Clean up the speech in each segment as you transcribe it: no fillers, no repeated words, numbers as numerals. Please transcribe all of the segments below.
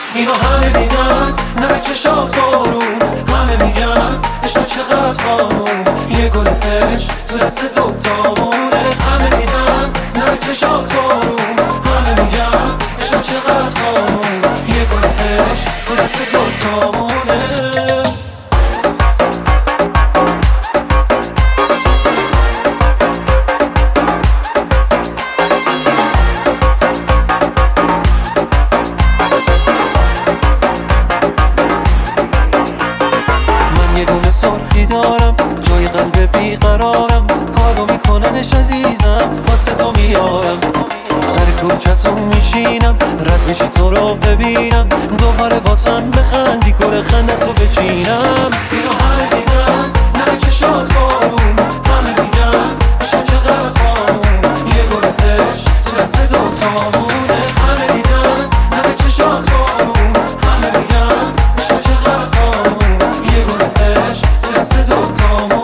اینو همه دیدن، نمه چشات بارون. همه میگن عشق چقدر قانون، یه گل عشق تو دست دوتامونه. همه دیدن، نمه چشات بارون. همه میگن عشق چقدر قانون، یه گل عشق تو دست دوتامونه. یه دونه سرخی دارم جای قلب بیقرارم، کارو میکنمش عزیزم واسه تو میارم. سر کوچتون میشینم رد میشی تو رو ببینم، دوباره واسم بخندی گل خندتو بچینم. اینو همه دیدن، نه چشات بارون. همه میگن عشق چقدر قانون، یه گل عشق تو دست دوتامونه. همه دیدن، نه چشات بارون. همه میگن عشق چقدر قانون، یه گل عشق تو دست دوتامونه.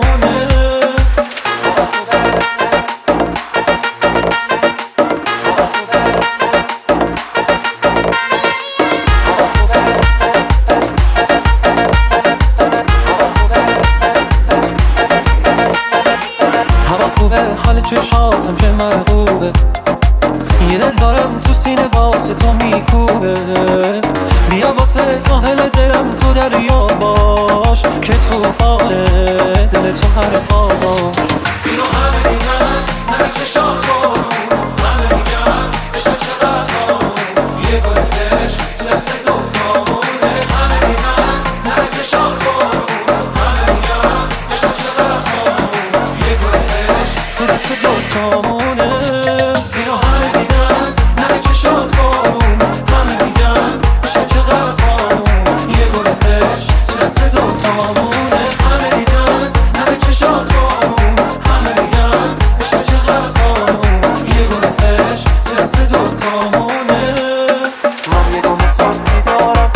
هوا خوبه، حال چشاتم که مرغوبه، یه دل دارم تو سینه واسه تو میکوبه. بیا واسه ساحل دلم تو دریا باش، که توفانه دل تو حرفا باش. اینو همه دیدن، نه چشات بارون. همه میگن عشق چقدر قانون، یه گل عشق تو دست دوتامونه. همه دیدن، نه چشات بارون. همه میگن عشق چقدر قانون، یه گل عشق تو دست دوتامونه. اینو همه دیدن، نه چشات بارون. همه میگن عشق چقدر قانون، یه گل عشق تو دست دوتامونه. همه دیدن، نه چشات بارون. همه میگن عشق چقدر قانون، یه گل عشق تو دست دوتامونه. من یه دونه سرخی دارم،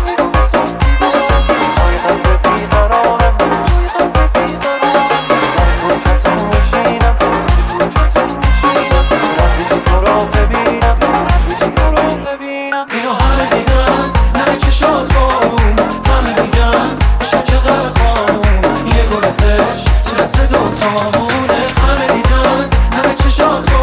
جای قلب بیقرارم، سر کوچتون میشینم رد میشی تو رو ببینم. اینو همه دیدن، نه چشات بارون. همه میگن عشق چقدر قانون، یه گل عشق تو دست دوتامونه. همه دیدن، نه چشات بارون.